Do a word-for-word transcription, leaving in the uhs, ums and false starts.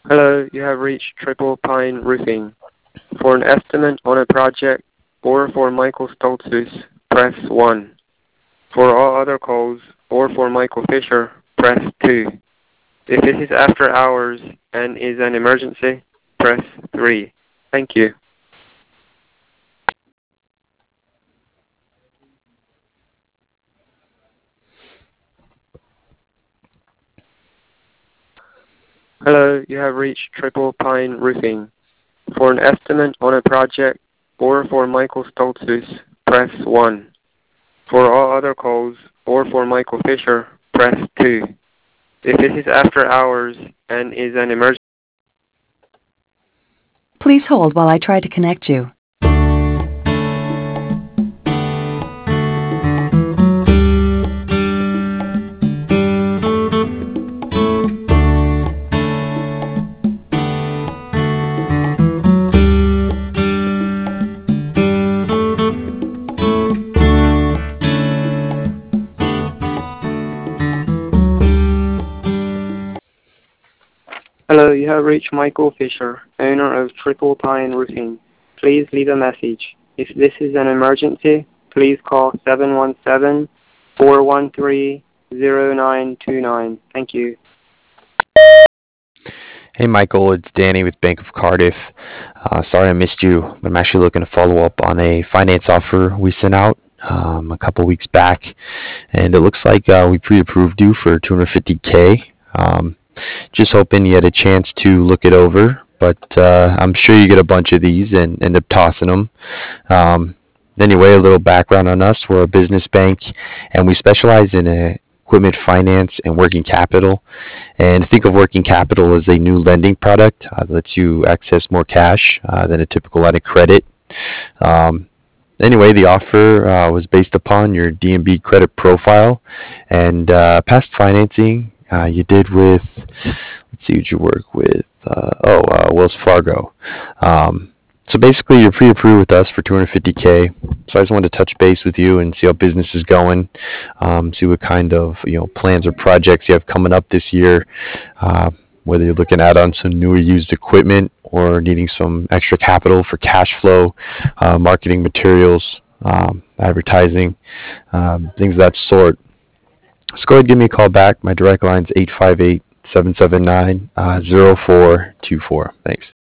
Hello, you have reached Triple Pine Roofing. For an estimate on a project or for Michael Stoltzfus, press one. For all other calls or for Michael Fisher, press two. If this is after hours and is an emergency, press three. Thank you. Hello, you have reached Triple Pine Roofing. For an estimate on a project or for Michael Stoltzfus, press one. For all other calls or for Michael Fisher, press two. If this is after hours and is an emergency, Please hold while I try to connect you. hello, you have reached Michael Fisher, owner of Triple Pine Roofing. Please leave a message. If this is an emergency, please call seven one seven, four one three, zero nine two nine. Thank you. Hey Michael, it's Danny with Bank of Cardiff. Uh, sorry I missed you, but I'm actually looking to follow up on a finance offer we sent out um, a couple weeks back, and it looks like uh, we pre-approved you for two hundred fifty K. Um, just hoping you had a chance to look it over, but uh, I'm sure you get a bunch of these and end up tossing them. Um, anyway, a little background on us. We're a business bank, and we specialize in uh, equipment finance and working capital. And think of working capital as a new lending product uh, that lets you access more cash uh, than a typical line of credit. Um, anyway, the offer uh, was based upon your D N B credit profile and uh, past financing uh, you did with, let's see, who'd you work with? Uh, oh, uh, Wells Fargo. Um, so basically, you're pre-approved with us for two hundred fifty K. So I just wanted to touch base with you and see how business is going, um, see what kind of you know plans or projects you have coming up this year. Uh, whether you're looking at on some new or used equipment or needing some extra capital for cash flow, uh, marketing materials, um, advertising, um, things of that sort. So go ahead and give me a call back. My direct line is eight five eight, seven seven nine, zero four two four. Thanks.